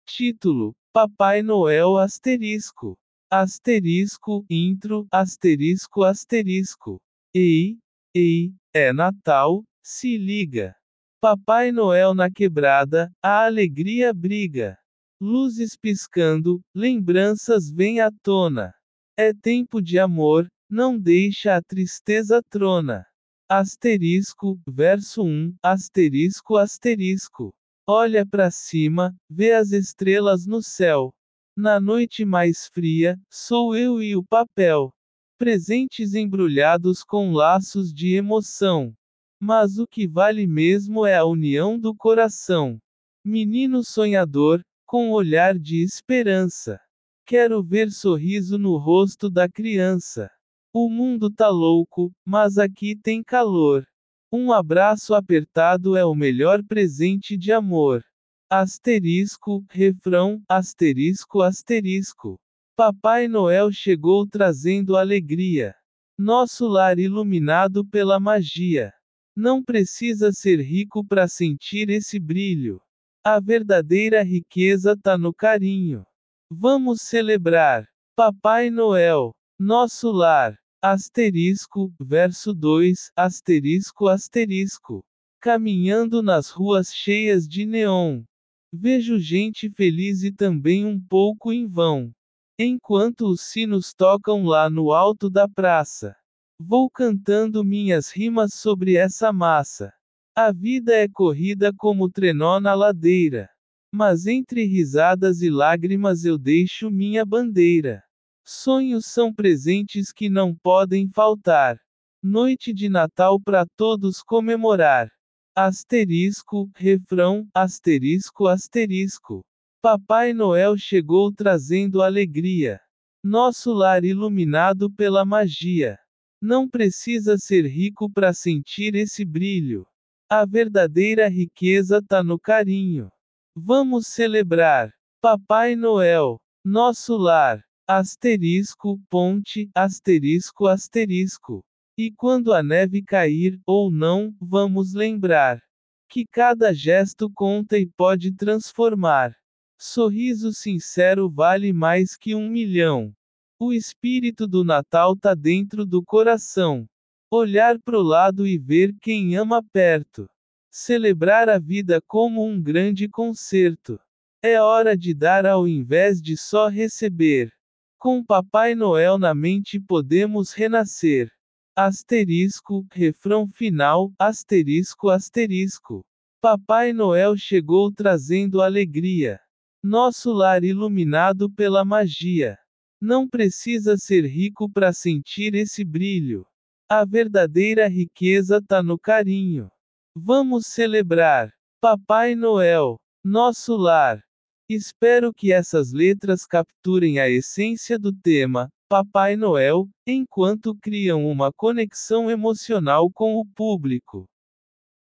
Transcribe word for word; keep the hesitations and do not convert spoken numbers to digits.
Título: Papai Noel asterisco. Asterisco, intro, asterisco asterisco. Ei, ei, é Natal, se liga. Papai Noel na quebrada, a alegria briga. Luzes piscando, lembranças vêm à tona. É tempo de amor, não deixa a tristeza trona. Asterisco, verso um, asterisco asterisco. Olha pra cima, vê as estrelas no céu. Na noite mais fria, sou eu e o papel. Presentes embrulhados com laços de emoção. Mas o que vale mesmo é a união do coração. Menino sonhador, com olhar de esperança. Quero ver sorriso no rosto da criança. O mundo tá louco, mas aqui tem calor. Um abraço apertado é o melhor presente de amor. Asterisco, refrão, asterisco asterisco. Papai Noel chegou trazendo alegria. Nosso lar iluminado pela magia. Não precisa ser rico para sentir esse brilho. A verdadeira riqueza tá no carinho. Vamos celebrar. Papai Noel, nosso lar. Asterisco, verso dois, asterisco asterisco. Caminhando nas ruas cheias de neon. Vejo gente feliz e também um pouco em vão. Enquanto os sinos tocam lá no alto da praça. Vou cantando minhas rimas sobre essa massa. A vida é corrida como trenó na ladeira. Mas entre risadas e lágrimas eu deixo minha bandeira. Sonhos são presentes que não podem faltar. Noite de Natal para todos comemorar. Asterisco, refrão, asterisco asterisco. Papai Noel chegou trazendo alegria. Nosso lar iluminado pela magia. Não precisa ser rico para sentir esse brilho. A verdadeira riqueza tá no carinho. Vamos celebrar. Papai Noel, nosso lar. Asterisco, ponte, asterisco asterisco. E quando a neve cair, ou não, vamos lembrar. Que cada gesto conta e pode transformar. Sorriso sincero vale mais que um milhão. O espírito do Natal tá dentro do coração. Olhar pro lado e ver quem ama perto. Celebrar a vida como um grande concerto. É hora de dar ao invés de só receber. Com Papai Noel na mente podemos renascer. Asterisco, refrão final, asterisco asterisco. Papai Noel chegou trazendo alegria. Nosso lar iluminado pela magia. Não precisa ser rico para sentir esse brilho. A verdadeira riqueza tá no carinho. Vamos celebrar. Papai Noel, nosso lar. Espero que essas letras capturem a essência do tema, Papai Noel, enquanto criam uma conexão emocional com o público.